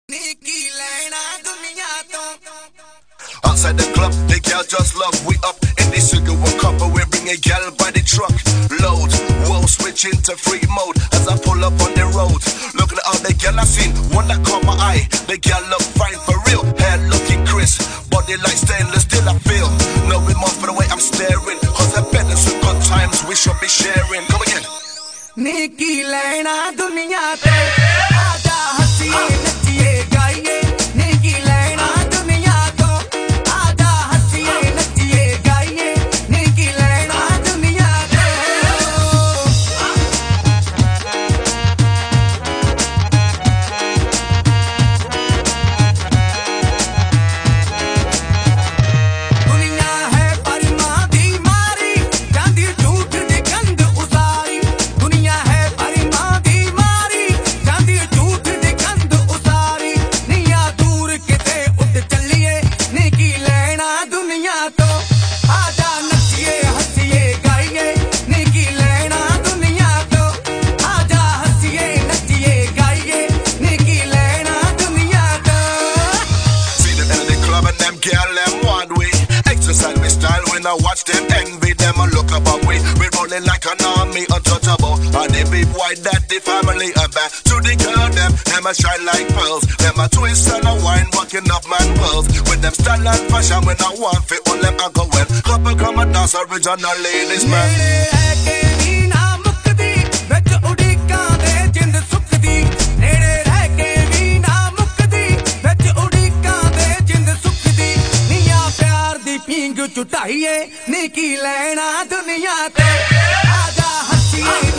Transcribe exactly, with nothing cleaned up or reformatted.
Outside the club, the girl just love. We up in the cigarette couple, we bring a girl by the truck. Load, whoa, switch into free mode as I pull up on the road. Looking at all the girl I seen, one that caught my eye. The girl look fine for real, hair looking crisp, body like stainless, still I feel no remorse for the way I'm staring. Cause I bet there's some good times we should be sharing. Come again. Niki lehna duniya te aaja hasiye nachiye gaiye. Niki lehna duniya to aaja hasiye nachiye gaiye. Niki lehna duniya te duniya hai parima di mari jandi jhoot di gand usari. Duniya hai parima di mari jandi jhoot di gand usari. Niya dur kite ut chaliye niki lehna duniya to aaja nachiye hasiye gaiye. Niki lehna duniya to aaja hasiye nachiye gaiye. Niki lehna duniya to. See them in the club and them girl them one way. Exercise my style when I watch them envy them and look above we. We rolling like an army untouchable. And the big white that the family are back to the girl them. Them a shine like pearls. Them a twist and a wine walking up man pearls. With them style and fashion when I want fit all them I go well. Couple come and dance original ladies man. Nere hai ke ni na mukdi vich udikan de jind sukhdi. Nere hai ke ni na mukdi vich udikan de jind sukhdi. Niya pyar di ping chutaiye niki lehna duniya te aaja hasiye